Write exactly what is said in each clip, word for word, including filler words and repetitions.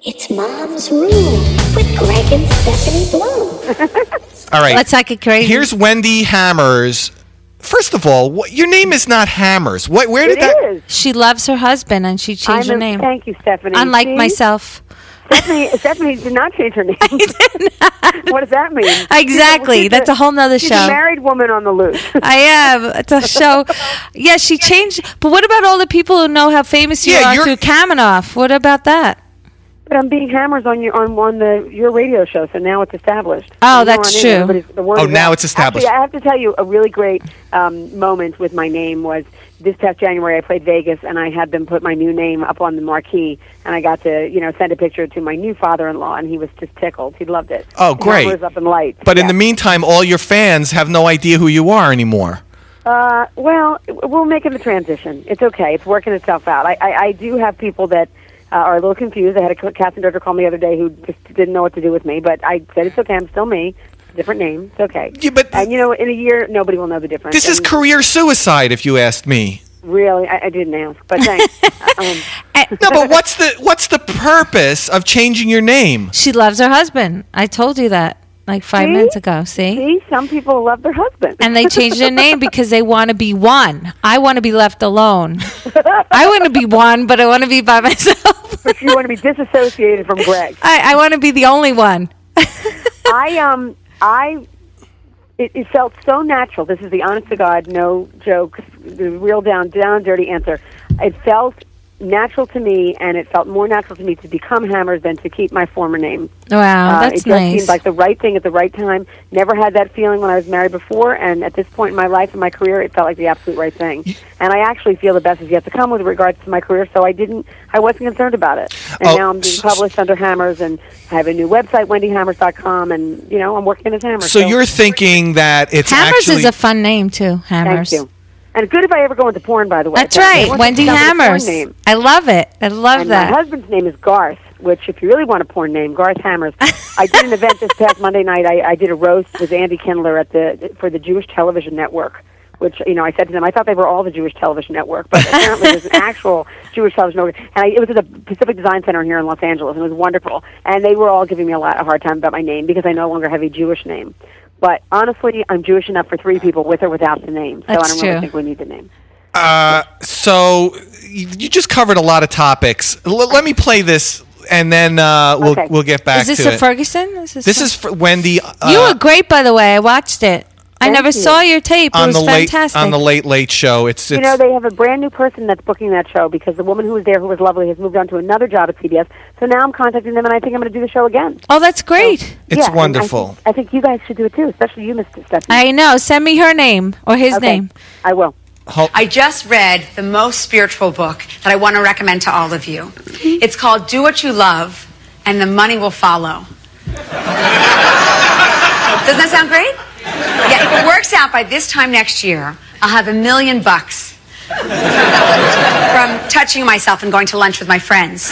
It's Mom's Room with Greg and Stephanie Bloom. All right. Let's not get crazy. Here's Wendy Hammers. First of all, what, your name is not Hammers. What? Where did it that? Is. She loves her husband, and she changed I'm her a, name. Thank you, Stephanie. Unlike See? myself. Stephanie, Stephanie did not change her name. What does that mean? Exactly. She's That's a, a whole nother she's show. She's a married woman on the loose. I am. It's a show. Yeah, she changed. But what about all the people who know how famous you Yeah, are you're- through Kaminoff? What about that? But I'm being hammers on your on, on the your radio show, so now it's established. Oh, From now that's on in, true. everybody's- the word Oh, is now out. it's established. Actually, I have to tell you, a really great um, moment with my name was this past January. I played Vegas, and I had them put my new name up on the marquee, and I got to you know send a picture to my new father-in-law, and he was just tickled. He loved it. Oh, great. Hammers up in lights. But in Yeah. the meantime, all your fans have no idea who you are anymore. Uh, well, we're making the transition. It's okay. It's working itself out. I, I, I do have people that uh, are a little confused. I had a casting director call me the other day who just didn't know what to do with me, but I said it's okay. I'm still me. Different name. It's okay. Yeah, but And, you know, in a year, nobody will know the difference. this is And career suicide, if you asked me. Really, I, I didn't ask, but thanks. um, No, but what's the what's the purpose of changing your name? She loves her husband. I told you that like five See? minutes ago. See? see, some people love their husband. And they changed their name because they want to be one. I want to be left alone. I want to be one, but I want to be by myself. But you want to be disassociated from Greg. I, I want to be the only one. I um I it, it felt so natural. This is the honest to God, no jokes, the real down down and dirty answer. It felt natural to me, and it felt more natural to me to become Hammers than to keep my former name. Wow, Uh, that's it just nice. seemed like the right thing at the right time. Never had that feeling when I was married before, and at this point in my life and my career, it felt like the absolute right thing. And I actually feel the best is yet to come with regards to my career, so I didn't, I wasn't concerned about it. And Oh, now I'm being s- published under Hammers, and I have a new website, wendy hammers dot com, and you know I'm working as Hammers. So you're thinking that it's Hammers actually is a fun name too. Hammers. Thank you. And good if I ever go into porn, by the way. That's So right, once Wendy it's done with a porn Hammers. name. I love it. I love And that. my husband's name is Garth, which, if you really want a porn name, Garth Hammers. I did an event this past Monday night. I, I did a roast with Andy Kindler at the for the Jewish Television Network, which, you know, I said to them, I thought they were all the Jewish Television Network, but apparently there's an actual Jewish television network. And I, it was at the Pacific Design Center here in Los Angeles, and it was wonderful. And they were all giving me a lot a hard time about my name because I no longer have a Jewish name. But honestly, I'm Jewish enough for three people with or without the name, so That's I don't true. really think we need the name. Uh, so you you just covered a lot of topics. L- let me play this, and then uh, we'll Okay. we'll get back Is this to a it. Ferguson? Is this This a- is for Wendy. Uh, You were great, by the way. I watched it. I Thank never you. saw your tape. It on was the late fantastic. on the Late Late Show. It's it's You know, they have a brand new person that's booking that show because the woman who was there, who was lovely, has moved on to another job at C B S. So now I'm contacting them, and I think I'm going to do the show again. Oh, that's great. it's Yeah, and wonderful. I think, I think you guys should do it too, especially you, Mister Stephanie. I know. Send me her name or his okay. name. I will. Hol- I just read the most spiritual book that I want to recommend to all of you. It's called Do What You Love, and the Money Will Follow. Doesn't that sound great? Yeah, if it works out by this time next year, I'll have a million bucks from touching myself and going to lunch with my friends.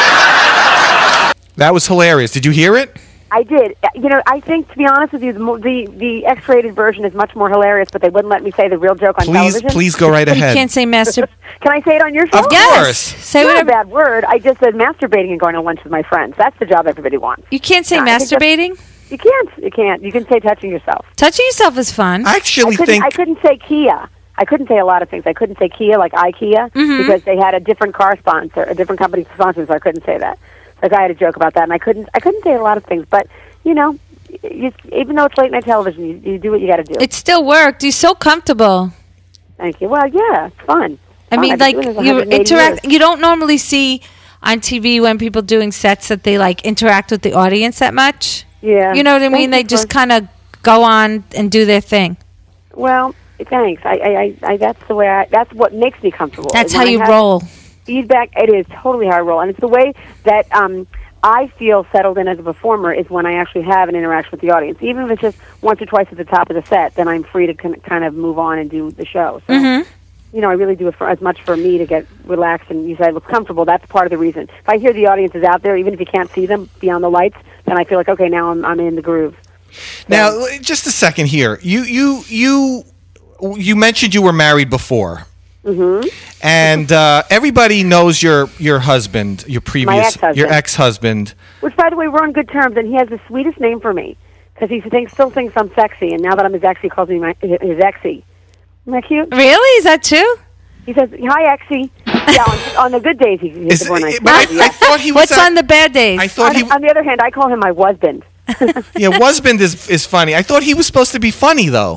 that was hilarious. Did you hear it? I did. You know, I think, to be honest with you, the mo- the, the X-rated version is much more hilarious, but they wouldn't let me say the real joke on Please, television. please go right But you ahead. can't say master. Can I say it on your show? Of Yes. course. Say It's not a whatever. bad word. I just said masturbating and going to lunch with my friends. That's the job everybody wants. You can't say No, I think that's- masturbating. You can't. You can't. You can say touching yourself. Touching yourself is fun. I actually I couldn't, think I couldn't say Kia. I couldn't say a lot of things. I couldn't say Kia like IKEA Mm-hmm. because they had a different car sponsor, a different company sponsor, so I couldn't say that. Like I had a joke about that, and I couldn't. I couldn't say a lot of things. But you know, you, even though it's late night television, you, you do what you got to do. It still worked. You're so comfortable. Thank you. Well, yeah, it's fun. I Fun. mean, I've like been doing this you one hundred eighty interact. years. You don't normally see on T V when people doing sets that they like interact with the audience that much. Yeah. You know what I Thank mean? They you just for- kind of go on and do their thing. Well, thanks. I, I, I, I, that's the way. I, that's what makes me comfortable. That's is how when I you have roll. Feedback. It is totally how I roll, and it's the way that um, I feel settled in as a performer is when I actually have an interaction with the audience. Even if it's just once or twice at the top of the set, then I'm free to kin- kind of move on and do the show. So, Mm-hmm. you know, I really do it for as much for me to get relaxed and you said look comfortable. That's part of the reason. If I hear the audience is out there, even if you can't see them beyond the lights, then I feel like okay, now I'm I'm in the groove. now just a second here. You you you you mentioned you were married before. Mm-hmm. And uh, everybody knows your your husband, your previous, ex-husband. your ex-husband. Which, by the way, we're on good terms, and he has the sweetest name for me because he thinks, still thinks I'm sexy, and now that I'm his ex, he calls me my, his exy. Isn't that cute? Really? Is that true? He says, "Hi, exy." Yeah, on, on the good days, he, he's Is- a more nice. but I, guy, yeah. I thought he was. What's a- on the bad days? I thought he. on, on the other hand, I call him my husband. Yeah, husband is is funny. I thought he was supposed to be funny though.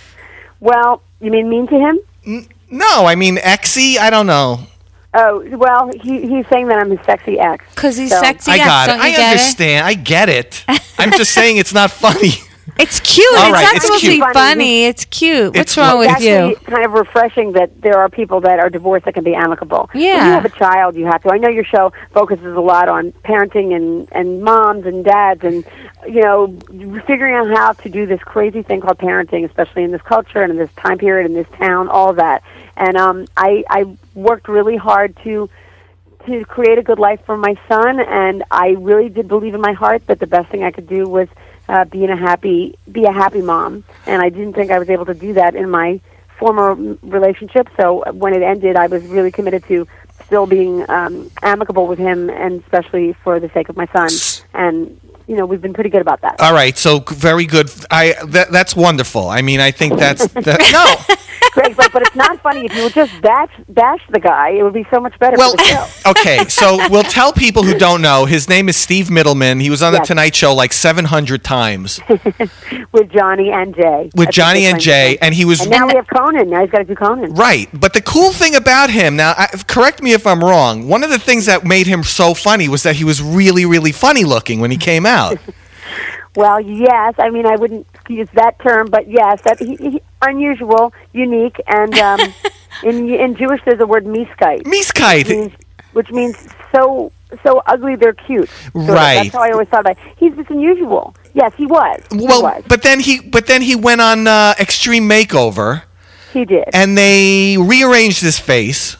Well, you mean mean to him? N- no, I mean exy. I don't know. Oh, well, he he's saying that I'm his sexy ex. Because he's So- sexy. I ex, got it. don't you I get understand. I get it. I'm just saying it's not funny. It? It's cute. All it's right, not it's supposed to be cute. funny. It's cute. What's It's- wrong Well, with It's you? actually kind of refreshing that there are people that are divorced that can be amicable. When Yeah. you have a child, you have to. I know your show focuses a lot on parenting and, and moms and dads and, you know, figuring out how to do this crazy thing called parenting, especially in this culture and in this time period, in this town, all of that. And um, I, I worked really hard to to create a good life for my son, and I really did believe in my heart that the best thing I could do was uh, being a happy, be a happy mom. And I didn't think I was able to do that in my former m- relationship. So when it ended, I was really committed to still being um, amicable with him, and especially for the sake of my son. And you know, we've been pretty good about that. All right, so g- very good. I that, that's wonderful. I mean, I think that's that, no. Greg, but, but it's not funny if you would just bash bash the guy. It would be so much better Well, for the show. okay, so we'll tell people who don't know. His name is Steve Middleman. He was on the Yes. Tonight Show like seven hundred times With Johnny and Jay. with That's Johnny what and they're Jay, trying to do. and he was And now we have Conan. Now he's got to do Conan. right. But the cool thing about him, now, I, correct me if I'm wrong. One of the things that made him so funny was that he was really, really funny looking when he came out. Well, yes. I mean, I wouldn't use that term, but yes, that he, he, unusual, unique, and um, in in Jewish there's the word miskite, which Miskite. means, which means so so ugly they're cute. So Right. That's how I always thought about it. He's just unusual. Yes, he was. He Well, was. but then he, but then he went on uh, Extreme Makeover. He did. And they rearranged his face,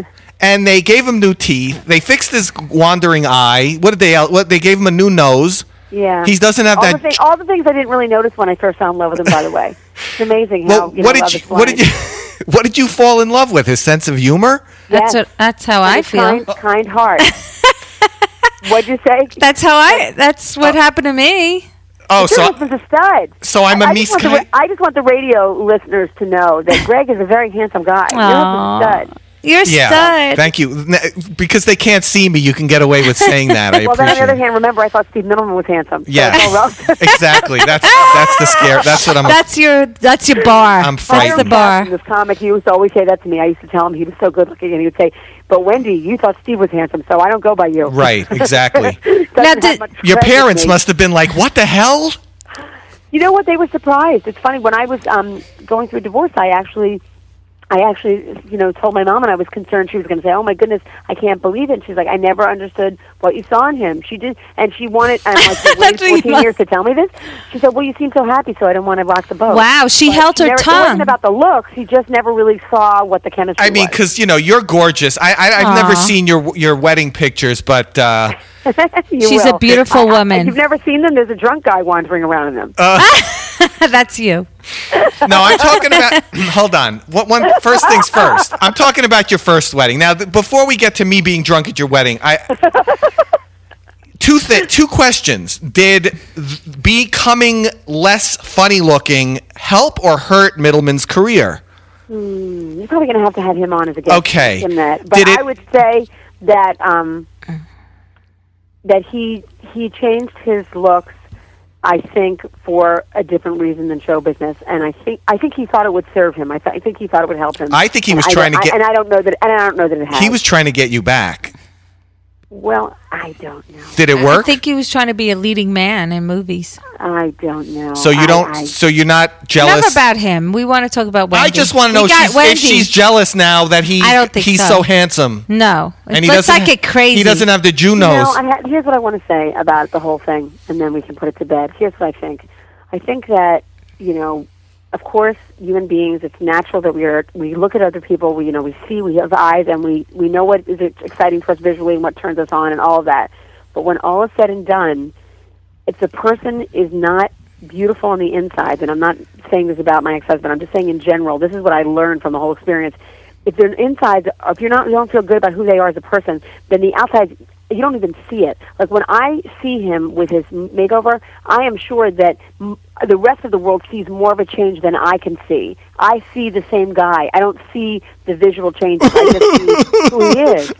and they gave him new teeth. They fixed his wandering eye. What did they? What they gave him a new nose. Yeah. He doesn't have all that. The thing, all the things I didn't really notice when I first fell in love with him, by the way. It's amazing well, how, you what know, did love you? is What did you? blind. What did you fall in love with? His sense of humor. That's Yes. what. That's how And I his feel. Kind, kind heart. What'd you say? That's how I. That's what happened to me. Oh, Your so husband's a stud. so I'm a I, I, just want the, miskite. I just want the radio listeners to know that Greg is a very handsome guy. Your husband's a stud. You're Yeah, stud. thank you. N- Because they can't see me, you can get away with saying that. I Well, then on the appreciate other it. hand, remember I thought Steve Middleman was handsome. So Yeah. it's all relative. Exactly. That's that's the scare. That's what I'm. That's your. That's your bar. I'm That's frightened. the bar. Captain, this comic, he used to always say that to me. I used to tell him he was so good looking, and he would say, "But Wendy, you thought Steve was handsome, so I don't go by you." Right. Exactly. Doesn't Now, have did- much Your credit with parents me. must have been like, "What the hell?" You know what? They were surprised. It's funny when I was um, going through a divorce. I actually, I actually, you know, told my mom, and I was concerned she was going to say, "Oh my goodness, I can't believe it." And she's like, "I never understood what you saw in him." She did, and she wanted. And I'm like, "You waited That's what you fourteen want. years to tell me this?" She said, "Well, you seem so happy, so I didn't want to rock the boat." Wow, she But held her never, It tongue. wasn't about the looks. He just never really saw what the chemistry I mean, was. because you know you're gorgeous. I, I I've never Aw. seen your your wedding pictures, but uh, You She's a will. beautiful I- I- woman. If you've never seen them, there's a drunk guy wandering around in them. That's you. no, I'm talking about. Hold on. What one? First things first. I'm talking about your first wedding. Now, th- before we get to me being drunk at your wedding, I two th- two questions. Did th- becoming less funny looking help or hurt Middleman's career? You're probably going to have to have him on as a guest. Okay. In that. But Did it- I would say that um, that he he changed his looks, I think, for a different reason than show business, and I think I think he thought it would serve him. I, th- I think he thought it would help him. I think he And was I trying to don't- get- I, and I don't know that. And I don't know that it has. He was trying to get you back. Well, I don't know. Did it I work? think he was trying to be a leading man in movies. I don't know. So you I- don't. I- so you're not jealous. Enough about him. We want to talk about Wendy. I just want to know We if got she's, Wendy. if she's jealous now that he I don't think he's so. so handsome. No. And he Let's doesn't not get crazy. He doesn't have the Jew You know, nose. I ha- here's what I want to say about the whole thing, and then we can put it to bed. Here's what I think. I think that, you know, of course, human beings, it's natural that we are, we look at other people, we, you know, we see, we have eyes, and we, we know what is exciting for us visually and what turns us on and all of that. But when all is said and done, if the person is not beautiful on the inside, and I'm not saying this about my ex-husband, I'm just saying in general, this is what I learned from the whole experience. if they're inside, if you're not, you don't feel good about who they are as a person, then the outside, you don't even see it. Like when I see him with his makeover, I am sure that m- the rest of the world sees more of a change than I can see. I see the same guy. I don't see the visual change. I just see who he is.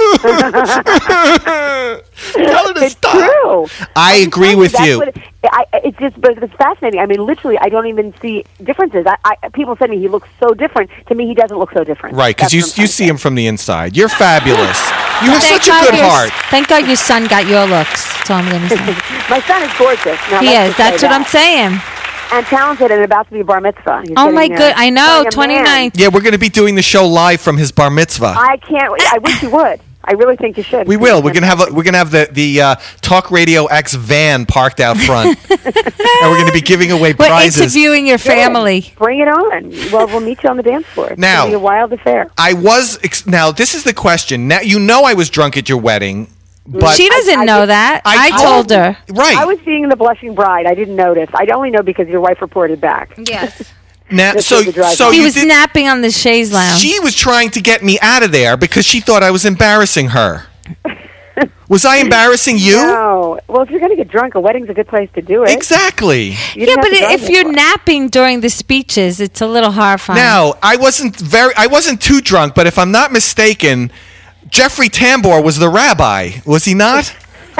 Tell her to It's stop. true. I I'm agree telling with that's you. what It, I, it's just, but it's fascinating. I mean, literally, I don't even see differences. I, I, people say to me, he looks so different. To me, he doesn't look so different. Right, because That's you what I'm trying you to see say. him from the inside. You're fabulous. You have Thank such a God good your- heart. Thank God your son got your looks. That's all I'm going to say. My son is gorgeous. Now, He let's is. just say That's what that. I'm saying. And talented and about to be bar mitzvah. He's Oh my getting, uh, good. I know. playing a man. twenty-ninth. Yeah, we're going to be doing the show live from his bar mitzvah. I can't. I wish you would. I really think you should. We will. We're gonna have a, we're gonna have the the uh, Talk Radio X van parked out front, and we're gonna be giving away We're prizes. interviewing your family. Bring it on. Well, we'll meet you on the dance floor. It's Now- gonna be a wild affair. I was ex- now. This is the question. Now you know I was drunk at your wedding, but She doesn't I- I know did- that. I I, told- told her. right I was seeing the blushing bride. I didn't notice. I only know because your wife reported back. Yes. now. This So was the drive so home. He you was did, napping on the chaise lounge. she was trying to get me out of there because she thought I was embarrassing her. Was I embarrassing you? No. Well, if you're going to get drunk, a wedding's a good place to do it. Exactly. You yeah, didn't have but to drive if that you're far. napping during the speeches, it's a little horrifying. Now I wasn't very. I wasn't too drunk, but if I'm not mistaken, Jeffrey Tambor was the rabbi. Was he not?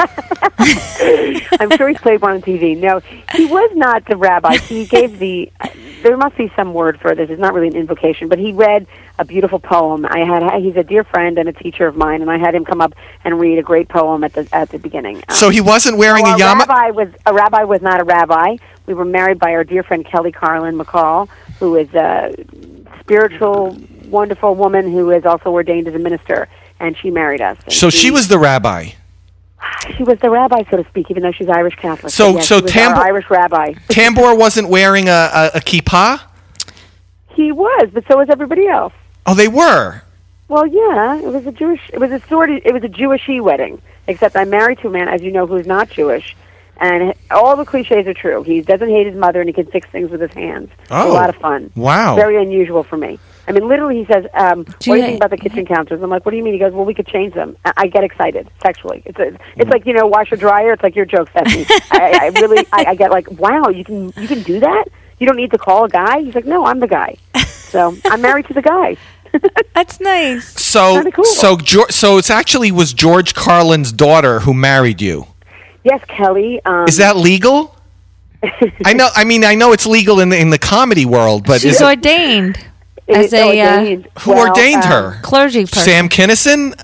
I'm sure he's played one on T V. No, he was not the rabbi. He gave the. There must be some word for this. It's not really an invocation, but he read a beautiful poem. I had. He's a dear friend and a teacher of mine, and I had him come up and read a great poem at the at the beginning. Um, So he wasn't wearing well, a yarmulke. rabbi was a rabbi was not a rabbi. We were married by our dear friend Kelly Carlin McCall, who is a spiritual, wonderful woman who is also ordained as a minister, and she married us. And So she was the rabbi. She was the rabbi, so to speak, even though she's Irish Catholic. So- But yes, so she was Tambor- our Irish rabbi. Tambor wasn't wearing a, a, a kippah? He was, but so was everybody else. Oh, they were. Well, yeah, it was a Jewish. It was a sort of. It was a Jewishy wedding, except I'm married to a man, as you know, who's not Jewish, and all the cliches are true. He doesn't hate his mother, and he can fix things with his hands. It's Oh. a lot of fun. Wow. Very unusual for me. I mean, literally, he says, um, "What do you you- think about the kitchen counters?" I'm like, "What do you mean?" He goes, "Well, we could change them." I, I get excited sexually. It's a, it's like, you know, washer dryer. It's like your joke, Stephanie. I, I really, I, I get like, "Wow, you can you can do that? You don't need to call a guy." He's like, "No, I'm the guy." So I'm married to the guy. That's nice. So Kinda cool. so Geor- so it's actually was George Carlin's daughter who married you. Yes, Kelly. Um, Is that legal? I know. I mean, I know it's legal in the in the comedy world, but She's is it, ordained it as is a uh, ordained. who Well, ordained um, her? clergy person. Sam Kinison?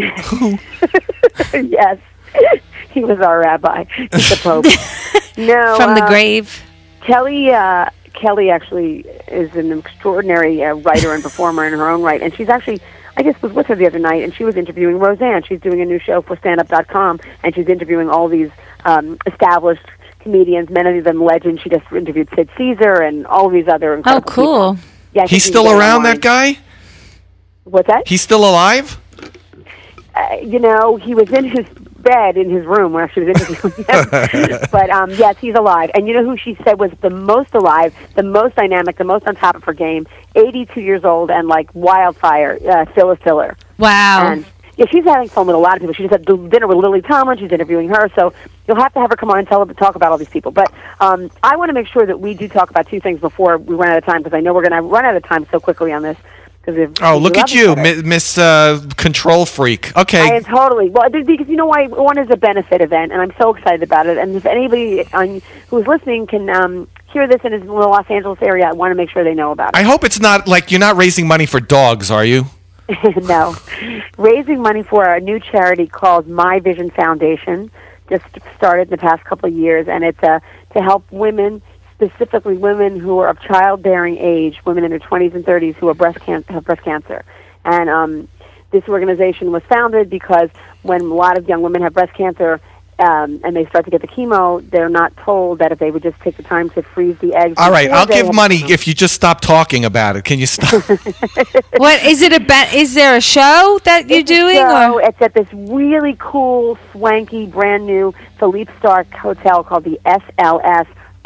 Yes, he was our rabbi. He's the Pope. No, from the uh, grave. Kelly. Uh, Kelly actually is an extraordinary uh, writer and performer in her own right, and she's actually. I just was with her the other night, and she was interviewing Roseanne. She's doing a new show for stand up dot com, and she's interviewing all these um, established comedians, many of them legends. She just interviewed Sid Caesar and all these other Oh, incredible cool. people. Yeah, I think He's you still can get around, online. that guy? What's that? He's still alive? Uh, you know, he was in his bed in his room when she was interviewing him. But um, yes, he's alive. And you know who she said was the most alive, the most dynamic, the most on top of her game? eighty-two years old and like wildfire, uh, Phyllis Diller. Wow. And yeah, she's having fun with a lot of people. She just had dinner with Lily Tomlin. She's interviewing her. So you'll have to have her come on and tell talk about all these people. But um, I want to make sure that we do talk about two things before we run out of time, because I know we're going to run out of time so quickly on this. Oh, look at you, Mi- Miss uh, Control Freak. Okay. I am totally. Well, because you know why? One is a benefit event, and I'm so excited about it. And if anybody on, who's listening can um, hear this and is in the Los Angeles area, I want to make sure they know about I hope it's not like you're not raising money for dogs, are you? it. No. Raising money for a new charity called My Vision Foundation. Just started in the past couple of years, and it's uh, to help women, specifically women who are of childbearing age, women in their twenties and thirties who are breast can- have breast cancer. And um, this organization was founded because when a lot of young women have breast cancer um, and they start to get the chemo, they're not told that if they would just take the time to freeze the eggs. All right, before I'll they give have money chemo. if you just stop talking about it. Can you stop? What is it about? Is there a show that you're It's a doing? show. Or? It's at this really cool, swanky, brand new Philippe Stark hotel called the S L S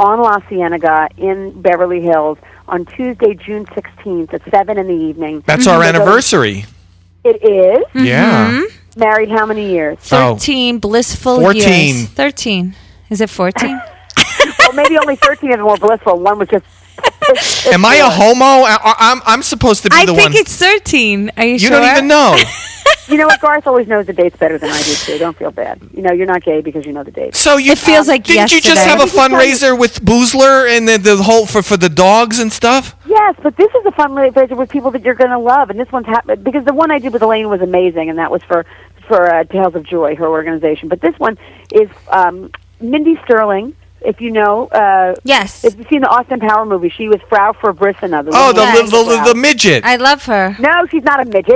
on La Cienega in Beverly Hills on Tuesday, June sixteenth at seven in the evening. That's our anniversary. It is. Yeah. Married how many years? Oh. thirteen blissful fourteen. years. thirteen. Is it fourteen? Well, maybe only thirteen is more blissful. One was just... Am I a homo? I, I'm I'm supposed to be I the think one. it's thirteen. Are you, You sure? don't even know. You know what? Garth always knows the dates better than I do, too. Don't feel bad. You know, you're not gay because you know the dates. So you It feels like didn't you just yesterday. have a Let me just tell fundraiser with Boozler and the, the whole for for the dogs and stuff? Yes, but this is a fundraiser with people that you're going to love, and this one's happened because the one I did with Elaine was amazing, and that was for for uh, Tales of Joy, her organization. But this one is um, Mindy Sterling. If you know, uh, Yes. if you've seen the Austin Power movie, she was Frau Verbrissena. The Oh, woman the who the, plays the, Frau. the midget. I love her. No, she's not a midget.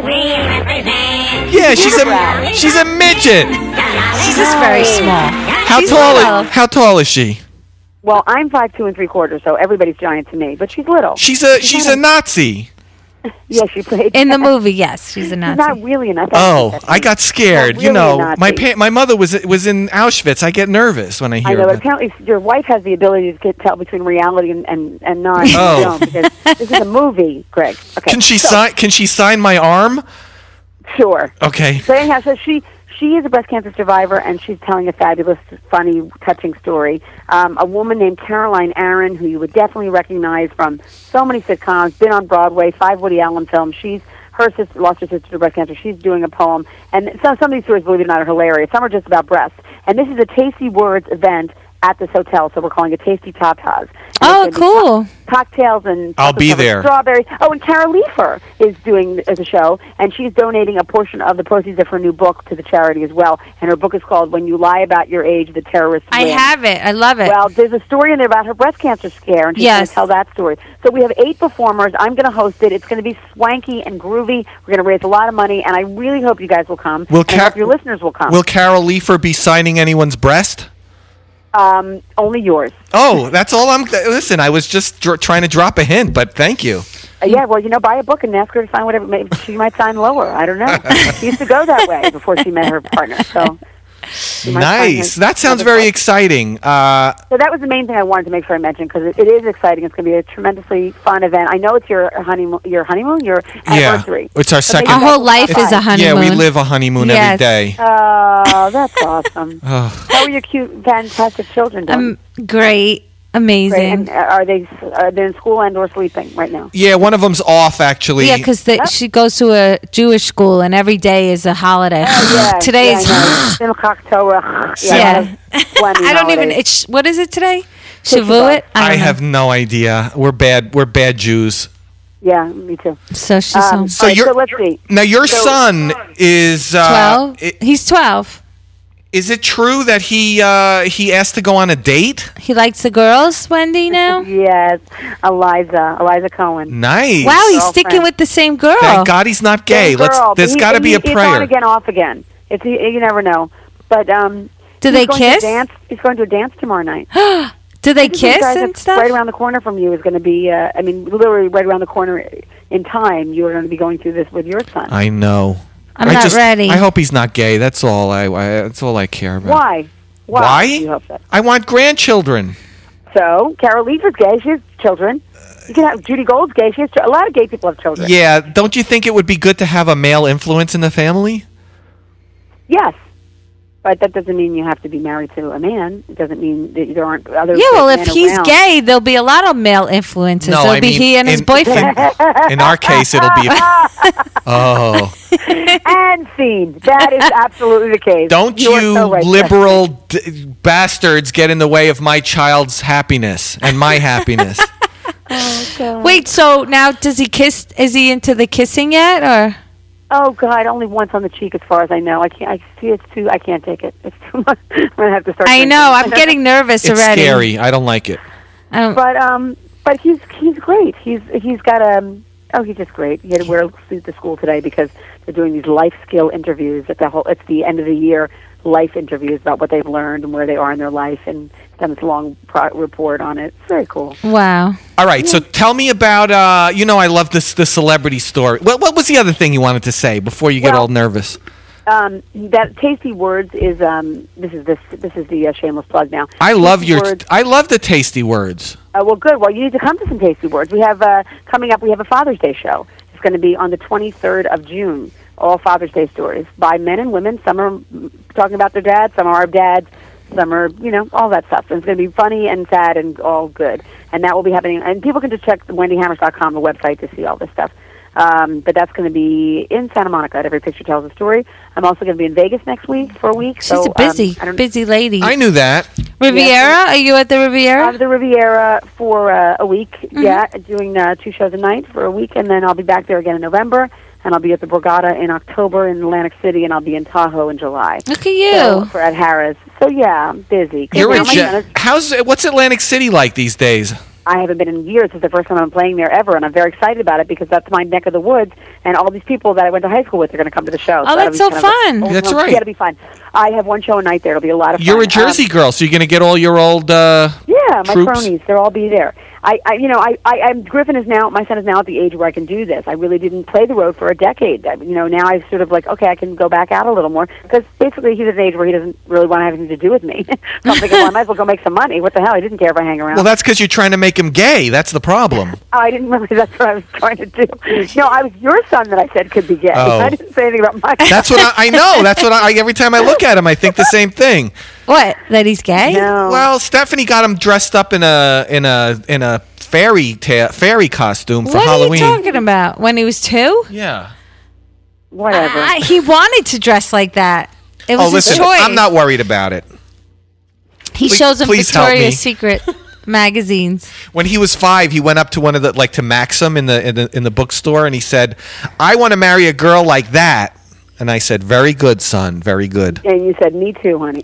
Yeah, she's a she's a midget. She's just very small. How She's tall? little. Is, how tall is she? Well, I'm five two and three quarters, so everybody's giant to me. But she's little. She's a she's a Nazi. Yeah, she played In the movie, yes, she's a She's Nazi. not really a Nazi. Oh, I got scared. Not You really know, a Nazi. my pa- my mother was was in Auschwitz. I get nervous when I I hear know, but that. apparently your wife has the ability to get, tell between reality and, and, and not. Oh. You don't, because this is a movie, Greg. Okay. Can she so, sign? Can she sign my arm? Sure. Okay. So anyhow, so she she is a breast cancer survivor, and she's telling a fabulous, funny, touching story. Um, a woman named Caroline Aaron, who you would definitely recognize from so many sitcoms, been on Broadway, five Woody Allen films. She's her sister lost her sister to breast cancer. She's doing a poem, and some some of these stories, believe it or not, are hilarious. Some are just about breasts. And this is a Tasty Words event at this hotel, so we're calling it Tasty Tatas. And Oh, it's gonna be cool. co- Cocktails and I'll be chocolate-covered there. Strawberries. Oh, and Cara Leifer is doing the show, and she's donating a portion of the proceeds of her new book to the charity as well. And her book is called "When You Lie About Your Age, the Terrorists I Win." have it. I love it. Well, there's a story in there about her breast cancer scare, and she's Yes. going to tell that story. So we have eight performers. I'm going to host it. It's going to be swanky and groovy. We're going to raise a lot of money, and I really hope you guys will come. Will and I Ca- hope your listeners will come. Will Carol Leifer be signing anyone's breast? um, only yours. Oh, that's all I'm. Listen, I was just dr- trying to drop a hint, but thank you. Uh, yeah, well, you know, buy a book and ask her to sign whatever. Maybe she might sign lower. I don't know. She used to go that way before she met her partner. So she might sign Nice. her- That sounds another very book. exciting. Uh, So that was the main thing I wanted to make sure I mentioned because it, it is exciting. It's going to be a tremendously fun event. I know it's your honeymoon, your honeymoon, your yeah, anniversary. it's our So make second. Our it whole life fun. is a honeymoon. Yeah, we live a honeymoon every Yes. day. Oh, that's awesome. Ugh. How are your cute, fantastic children doing? Um, great. Great. Amazing. And uh, are they are they in school and or sleeping right now? Yeah, one of them's off actually. Yeah, because she goes to a Jewish school, and every day is a holiday. Yeah, Today yeah, is. I know. Simchat Torah. Yeah. plenty I don't even. holidays. It's what is it today? Tisha Shavuot. I don't know. have no idea. We're bad. We're bad Jews. Yeah, me too. So she's Um, home. So all right, you're so let's see. now. Your So- son is uh, Twelve. i- He's twelve. Is it true that he uh, he asked to go on a date? He likes the girls, Wendy. Now. Yes, Eliza, Eliza Cohen. Nice. Wow, he's Girlfriend. sticking with the same girl. Thank God he's not gay. Same Let's. girl, but There's he- got to he- be a It's on prayer. again, off again. It's you never know. But um, Do he's they going kiss? To dance. He's going to a dance tomorrow night. Do they These kiss guys and are stuff? Right around the corner from you is going to be. Uh, I mean, literally right around the corner in time. You are going to be going through this with your son. I know. I'm I not just, ready. I hope he's not gay. That's all I. I that's all I care about. Why? Why? Why? do You hope that. I want grandchildren. So Carol Leifer's gay. She has children. You can have Judy Gold's gay. She has ch- a lot of gay people have children. Yeah. Don't you think it would be good to have a male influence in the family? Yes. But that doesn't mean you have to be married to a man. It doesn't mean that there aren't other. Yeah, well, men if he's around. gay, there'll be a lot of male influences. No, There'll I be mean, he and his in- boyfriend. In our case, it'll be. Oh. And scene. That is absolutely the case. Don't You are you so right. liberal d- bastards get in the way of my child's happiness and my happiness. Wait, so now does he kiss? Is he into the kissing yet, or? Oh God, only once on the cheek, as far as I know. I can't. I see it's too. I can't take it. It's too much. I'm gonna have to start. I drinking. know. I'm getting nervous It's already. scary. I don't like it. I don't, But um, but he's he's great. He's he's got um. Oh, he's just great. He had to wear a suit to school today because they're doing these life skill interviews at the whole. It's the end of the year life interviews about what they've learned and where they are in their life, and done this long pro- report on it. It's very cool. wow. All right, so tell me about. Uh, you know, I love this the celebrity story. What what was the other thing you wanted to say before you get Well- all nervous? Um, that Tasty Words is um, this is this this is the uh, shameless plug now. I love Tasty your. Words, I love the tasty words. uh, well, good. Well, you need to come to some Tasty Words. We have uh, coming up. We have a Father's Day show. It's going to be on the twenty-third of June. All Father's Day stories by men and women. Some are mm, talking about their dads. Some are our dads. Some are, you know, all that stuff. And it's going to be funny and sad and all good. And that will be happening. And people can just check the wendy hammers dot com, the website, to see all this stuff. Um, but that's going to be in Santa Monica at Every Picture Tells a Story. I'm also going to be in Vegas next week for a week. She's so, a busy, um, I don't, busy lady. I knew that. Riviera? Are you at the I Riviera? have the Riviera for uh, a week. Mm-hmm. Yeah, doing uh, two shows a night for a week. And then I'll be back there again in November. And I'll be at the Borgata in October in Atlantic City. And I'll be in Tahoe in July. Look at you. So, for at Harrah's. So, yeah, I'm busy. 'Cause You're now a my je- son is- How's what's Atlantic City like these days? I haven't been in years. It's the first time I'm playing there ever, and I'm very excited about it because that's my neck of the woods, and all these people that I went to high school with are going to come to the show. Oh, that'll that's be so kind of a- fun. oh, That's no, right. Yeah, it'll be fun. I have one show a night there. It'll be a lot of fun. You're a Jersey Um, girl, so you're going to get all your old. Uh, yeah, my troops? cronies. They'll all be there. I, I you know, I, I, I'm Griffin is now. My son is now at the age where I can do this. I really didn't play the road for a decade. I, you know, now I sort of like, okay, I can go back out a little more because basically he's at an age where he doesn't really want to have anything to do with me. So I'm thinking, well, I might as well go make some money. What the hell? He didn't care if I hang around. well, that's because you're trying to make him gay. That's the problem. Oh, I didn't realize that's what I was trying to do. No, I was your son that I said could be gay. Oh. I didn't say anything about my son. That's what I, I know. That's what I. Every time I look at him, I think the same thing. What? That he's gay? No. Well, Stephanie got him dressed up in a in a in a fairy ta- fairy costume for what Halloween. are you talking about? When he was two? Yeah. Whatever. I, he wanted to dress like that. It was Oh, listen, his choice. I'm not worried about it. He Please- shows him please help me. Victoria's Secret magazines. When he was five, he went up to one of the like to Maxim in the in the, in the bookstore, and he said, "I want to marry a girl like that." And I said, "Very good, son. Very good." And you said, me too, honey.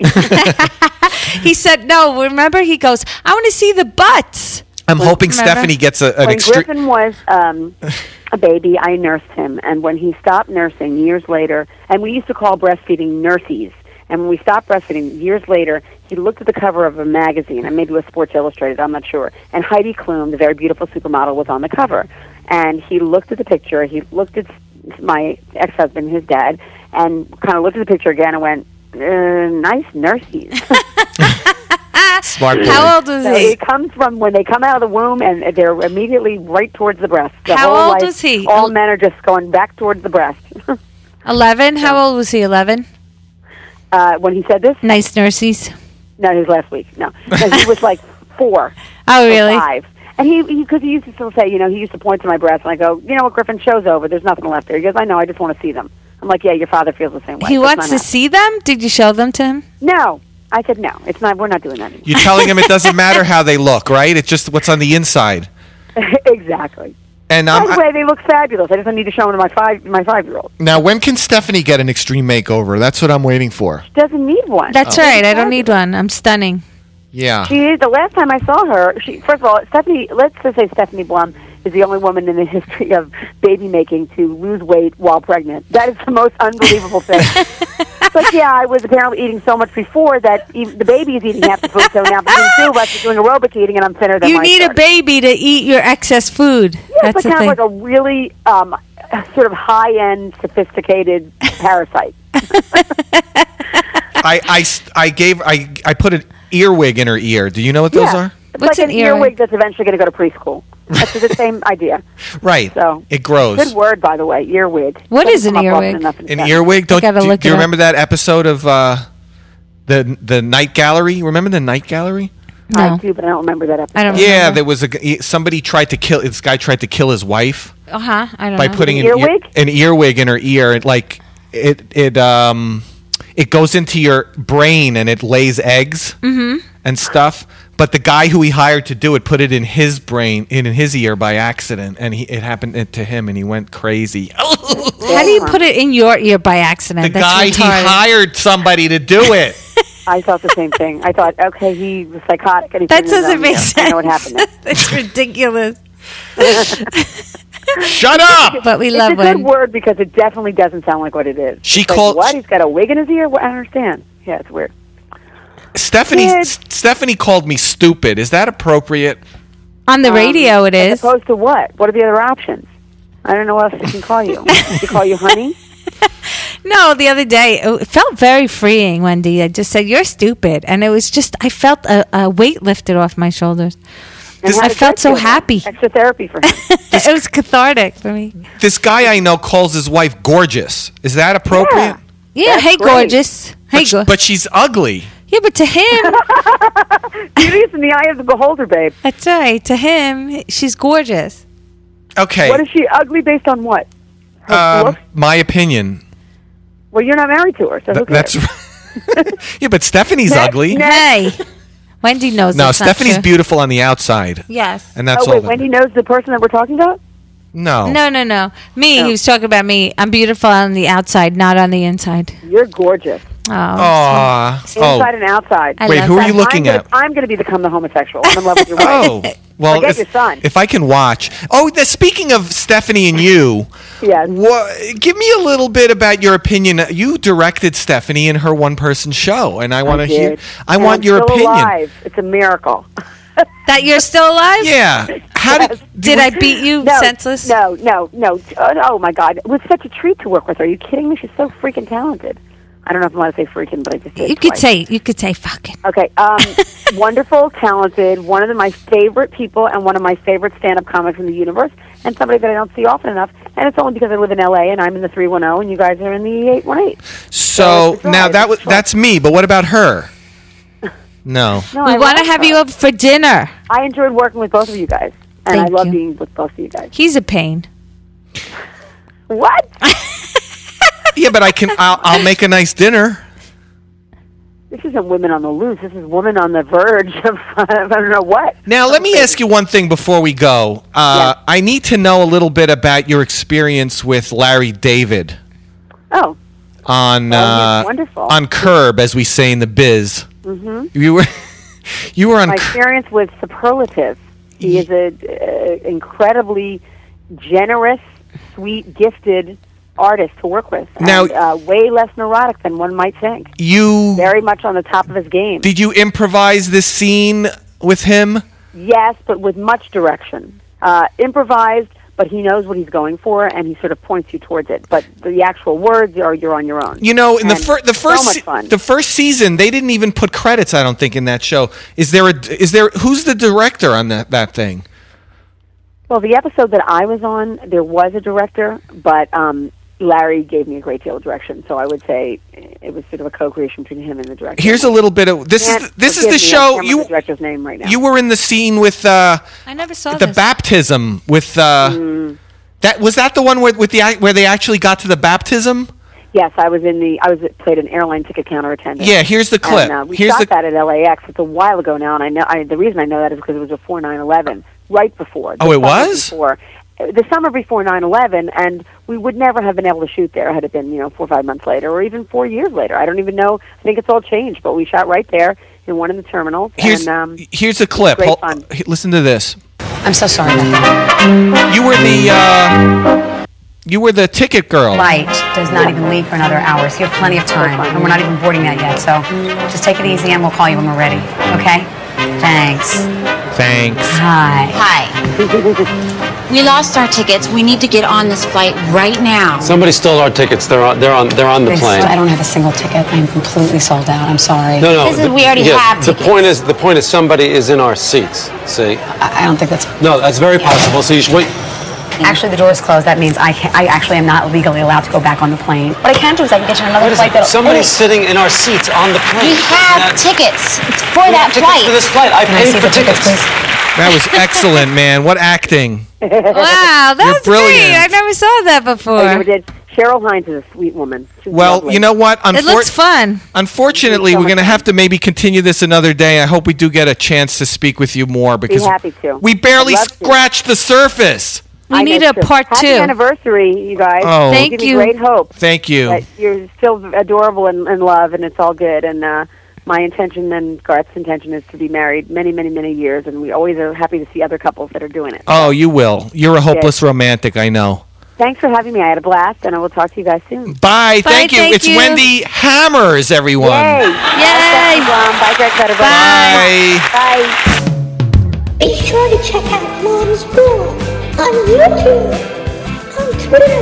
He said, no, remember? He goes, I want to see the butts. I'm hoping remember? Stephanie gets a, an when extreme. Griffin was um, a baby, I nursed him. And when he stopped nursing years later, and we used to call breastfeeding nursies. And when we stopped breastfeeding years later, he looked at the cover of a magazine, and maybe it was Sports Illustrated, I'm not sure. And Heidi Klum, the very beautiful supermodel, was on the cover. And he looked at the picture, he looked at my ex-husband, his dad, and kind of looked at the picture again and went, uh, nice nursies. Smart boy. How old was So he? it comes from when they come out of the womb, and they're immediately right towards the breast. The How whole old life, was he? All men are just going back towards the breast. eleven? How old was he? eleven? uh, when he said this, Nice nurses. no, his last week, no, no he was like four Oh, or really? five. And he, because he, he used to still say, you know, he used to point to my breast, and I go, you know what, Griffin, show's over. There's nothing left there. He goes, I know, I just want to see them. I'm like, yeah, your father feels the same way. He That's wants not to happening. see them? Did you show them to him? No, I said no. It's not. We're not doing that anymore. You're telling him it doesn't matter how they look, right? It's just what's on the inside. Exactly. And By um, the way, they look fabulous. I just don't need to show them to my five my five year old. now, when can Stephanie get an extreme makeover? That's what I'm waiting for. Doesn't need one. That's right. I don't need one. I'm stunning. Yeah. She is. The last time I saw her, she first of all, Stephanie. Let's just say Stephanie Blum is the only woman in the history of baby making to lose weight while pregnant. That is the most unbelievable thing. But yeah, I was apparently eating so much before that even the baby is eating half the food. So now between the two of us, we're doing aerobic eating, and I'm thinner than You my need a son. baby to eat your excess food. Yeah, That's it's the like kind thing. of like a really um, sort of high-end, sophisticated parasite. I, I, s- I gave I, I put an earwig in her ear. Do you know what those yeah. are? It's What's like an an earwig? earwig that's eventually going to go to preschool. That's the same idea. Right. So it grows. Good word, by the way, earwig. What Doesn't is an come up often earwig? enough in An text. earwig? Don't gotta do, look do you it up. remember that episode of uh, the the Night Gallery? Remember the Night Gallery? I No. do, but I don't remember that episode. I don't Yeah, remember. there was a g- somebody tried to kill this guy tried to kill his wife Uh-huh. I don't by know. putting An an, ear- earwig? an earwig in her ear. It like it it um it goes into your brain and it lays eggs and stuff. But the guy who he hired to do it put it in his brain, in his ear by accident, and he, it happened to him, and he went crazy. How do you put it in your ear by accident? The That's guy he retarded. hired somebody to do it. I thought the same thing. I thought, okay, he was psychotic. And he That put it in his doesn't own make ear. sense. I know what happened there. That's ridiculous. Shut up! But we It's love a good when. word because it definitely doesn't sound like what it is. She It's like, called- what? He's got a wig in his ear? What? I don't understand. Yeah, it's weird. Stephanie Kid. S- Stephanie called me stupid. Is that appropriate? On the Um, radio, it As is. opposed to what? What are the other options? I don't know what else they can call you. They call you honey? No, the other day it felt very freeing, Wendy. I just said, you're stupid. And it was just, I felt a, a weight lifted off my shoulders. And how I did felt that so feel? happy. Extra therapy for him. It was cathartic for me. This guy I know calls his wife gorgeous. Is that appropriate? Yeah, That's hey, great. gorgeous. Hey, But, sh- go- but she's ugly. yeah, but to him, Beauty is in the eye of the beholder, babe. that's right. To him, she's gorgeous. Okay. What is she ugly based on what? Her um, looks? my opinion. Well, you're not married to her, so who Th- cares? that's yeah, but Stephanie's ugly. Hey, Wendy knows. No, that's not Stephanie's true. beautiful on the outside, Yes. and that's Oh, all. wait, that- Wendy knows the person that we're talking about? No. No, no, no. Me, No. he was talking about me. I'm beautiful on the outside, not on the inside. You're gorgeous. Oh, Aw. Inside Oh. and outside. I Wait, love who are that. you looking I'm at? Gonna, I'm going to become the homosexual. I'm in love with your wife. Oh. Well, Forget if, your son. if I can watch. Oh, the, speaking of Stephanie and you, Yes. what, give me a little bit about your opinion. You directed Stephanie in her one-person show, and I want to I hear. did. I And want I'm your still opinion. alive. It's a miracle. That you're still alive? Yeah. How did? Did I beat you No, senseless? No, no, no. Oh, oh, my God. It was such a treat to work with her. Are you kidding me? She's so freaking talented. I don't know if I want to say freaking, but I just did You could twice. say, you could say, fucking. Okay. Um, wonderful, talented, one of my favorite people and one of my favorite stand-up comics in the universe, and somebody that I don't see often enough. And it's only because I live in L A and I'm in the three one zero and you guys are in the eight one eight. So it's a now drive, that it's was a drive. that's me, but what about her? No. No, We I want to love have her. you over for dinner. I enjoyed working with both of you guys, and Thank I love you. being with both of you guys. He's a pain. What? Yeah, but I can. I'll, I'll make a nice dinner. This isn't women on the loose. This is women on the verge of I don't know what. Now, let me ask you one thing before we go. Uh, Yes. I need to know a little bit about your experience with Larry David Oh, on Oh, uh, he's wonderful. on Curb, as we say in the biz. Mm-hmm. You were you were on. my Cur- experience with superlative. He is a uh, incredibly generous, sweet, gifted artist to work with. Now- and, uh, way less neurotic than one might think. you Very much on the top of his game. did you improvise this scene with him? Yes, but with much direction. Uh, improvised, but he knows what he's going for, and he sort of points you towards it. But the actual words are you're on your own. You know, in the, And fir- the so first much se- fun. the first season, they didn't even put credits. I don't think in that show. Is there a is there who's the director on that that thing? Well, the episode that I was on, there was a director, but um, Larry gave me a great deal of direction. So I would say it was sort of a co-creation between him and the director. Here's a little bit of this Can't is this is forgive the me, I show can't remember you the director's name right now. you were in the scene with uh, I never saw the this. baptism with uh, Mm. that was that the one where with the ac- where they actually got to the baptism? Yes, I was in the. I was played an airline ticket counter attendant. Yeah, here's the clip. And, uh, we Here's shot the that at L A X. It's a while ago now, and I know. I, the reason I know that is because it was before nine eleven, right before. the Oh, it summer was? Before, the summer before nine eleven, and we would never have been able to shoot there had it been, you know, four or five months later, or even four years later. I don't even know. I think it's all changed, but we shot right there in one of the terminals. here's and, um, here's a clip. great Hold- fun. h- listen to this. I'm so sorry about that. You were the uh, you were the ticket girl. Flight does not even leave for another hour, so you have plenty of time. And we're not even boarding that yet, so just take it easy and we'll call you when we're ready. Okay? Thanks. Thanks. Hi. Hi. We lost our tickets. We need to get on this flight right now. Somebody stole our tickets. They're on. They're on. They're on the This- plane. I don't have a single ticket. I'm completely sold out. I'm sorry. No, no. This is- the- we already yeah, have The tickets. point is, the point is, somebody is in our seats. See? I, I don't think that's... No, that's very possible. So you should wait. Actually, the door is closed. That means I can I actually am not legally allowed to go back on the plane. What I can do is I can get you another Wait a flight second. that'll... Somebody's Hey, sitting in our seats on the plane. We have Now, tickets for we that have tickets flight. for this flight. I Can I paid see for the tickets, tickets. please? That was excellent, man. What acting. Wow, that You're was brilliant. great. I never saw that I never before. did. Cheryl Hines is a sweet woman. She's Well, lovely. you know what? It Unfor- looks fun. Unfortunately, Thank you so we're going to much. have to maybe continue this another day. I hope we do get a chance to speak with you more because happy to. we barely I'd love to. scratched the surface. We I need know, a too. part Happy two. anniversary, you guys. Oh. Thank Give me you. great hope. Thank you. That you're still adorable and in love, and it's all good. And uh, my intention and Garth's intention is to be married many, many, many years, and we always are happy to see other couples that are doing it. Oh, you will. You're a hopeless romantic, I know. Thanks for having me. I had a blast, and I will talk to you guys soon. Bye. Bye, Thank you. thank it's you. Wendy Hammers, everyone. Yay! Yay! Bye, Bye, Greg Better. Bye. Bye. Be sure to check out Mom's World on YouTube, on Twitter,